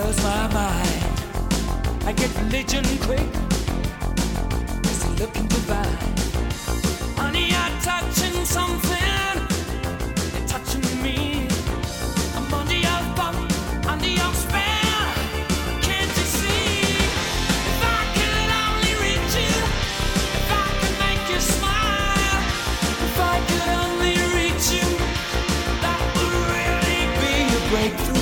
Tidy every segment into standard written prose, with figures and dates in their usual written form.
blows my mind. I get religion quick, it's looking divine. Honey, you're touching something, you're touching me. I'm under your thumb, under your spell. Can't you see? If I could only reach you, if I could make you smile, if I could only reach you, that would really be a breakthrough.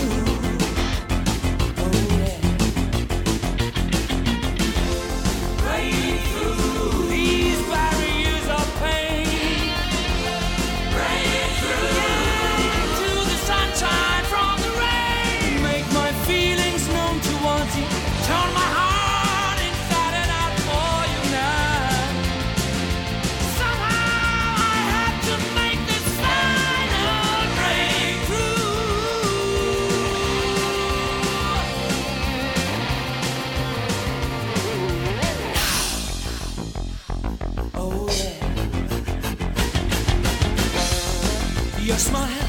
Turn my heart inside and out for you now. Somehow I had to make this final breakthrough. Oh yeah. Your smile